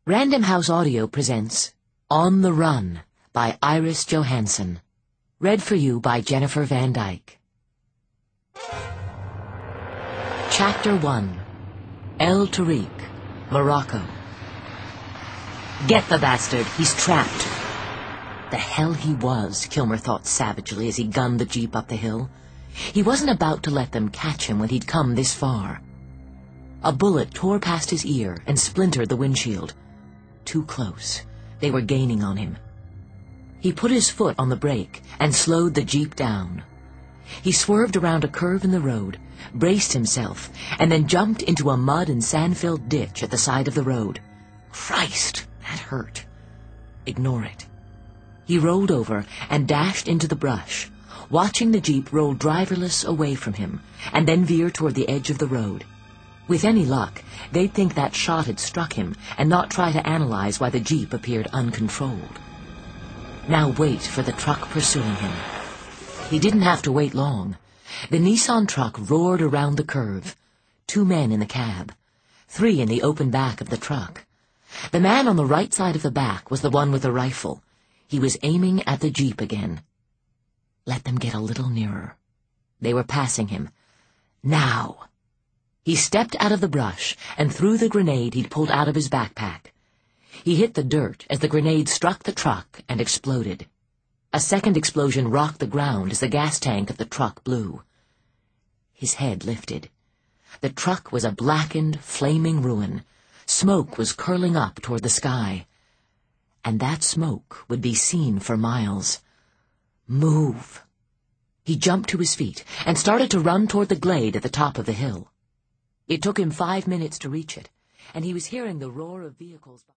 Random House Audio presents On the Run by Iris Johansen. Read for you by Jennifer Van Dyke. Chapter 1. El Tariq, Morocco. Get the bastard, he's trapped. The hell he was, Kilmer thought savagely as he gunned the jeep up the hill. He wasn't about to let them catch him when he'd come this far. A bullet tore past his ear and splintered the windshield. Too close. They were gaining on him. He put his foot on the brake and slowed the jeep down. He swerved around a curve in the road, braced himself, and then jumped into a mud and sand-filled ditch at the side of the road. Christ, that hurt. Ignore it. He rolled over and dashed into the brush, watching the jeep roll driverless away from him and then veer toward the edge of the road. With any luck, they'd think that shot had struck him and not try to analyze why the jeep appeared uncontrolled. Now wait for the truck pursuing him. He didn't have to wait long. The Nissan truck roared around the curve. 2 men in the cab. 3 in the open back of the truck. The man on the right side of the back was the one with the rifle. He was aiming at the jeep again. Let them get a little nearer. They were passing him. Now! He stepped out of the brush and threw the grenade he'd pulled out of his backpack. He hit the dirt as the grenade struck the truck and exploded. A second explosion rocked the ground as the gas tank of the truck blew. His head lifted. The truck was a blackened, flaming ruin. Smoke was curling up toward the sky. And that smoke would be seen for miles. Move! He jumped to his feet and started to run toward the glade at the top of the hill. It took him 5 minutes to reach it, and he was hearing the roar of vehicles.